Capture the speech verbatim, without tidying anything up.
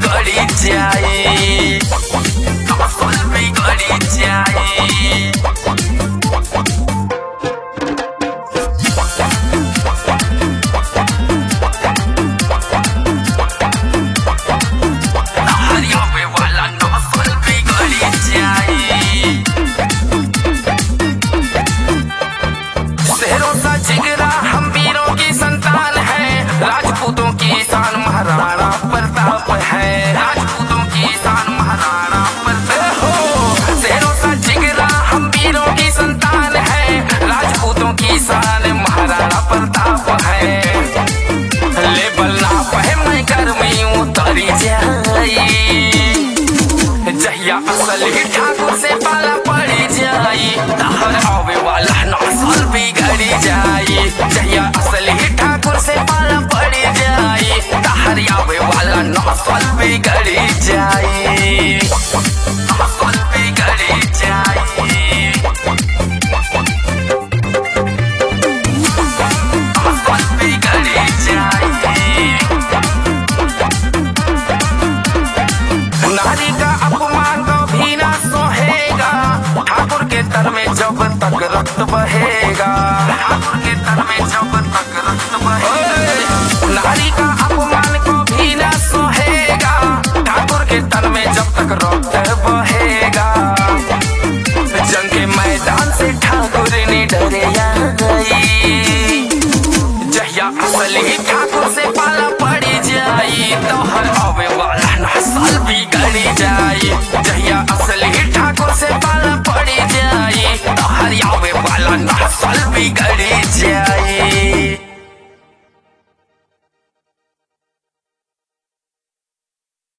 बिगड़ी जाए, नस्ल बिगड़ी जाए। हरियावे वाला नस्ल बिगड़ी जाए। शेरों सा जिगरा हम वीरों की संतान है, राजपूतों की शान महाराणा प्रताप है, राजपूतों की शान महाराणा प्रताप हो। शेरों सा जिगरा हम वीरों की संतान है, राजपूतों की शान महाराणा प्रताप है। लेबल ना पहे मैं गर्मी उतरी जाई, जहिया असल ही ठाकुर से पाला पड़ी जाई, तहर आवे वाला नस्ल बिगड़ी जाई। जहिया असल ही ठाकुर से पाला पड़ी जाई, तहर आवे वाला नस्ल बिगड़ी जाई, नस्ल बिगड़ी जाई। नस्ल बिगड़ी जाई। नारी का अपमान कभी ना सोहेगा, ठाकुर के तर में जब तक रक्त बहेगा, ठाकुर के तर में जब तक रक्त बहेगा। नारी का अपमान कभी ना सोहेगा, ठाकुर के तर में जब तक रक्त बहेगा। जंग के मैदान से ठाकुर ने डरे आई, जहिया असल ही ठाकुर से पाला पड़ी जाई, तो हर आवे वाला नस्ल बिगड़ी जाई। जहिया असल ही ठाकुर से पाला पड़ी जाई, तो हर आवे वाला नस्ल बिगड़ी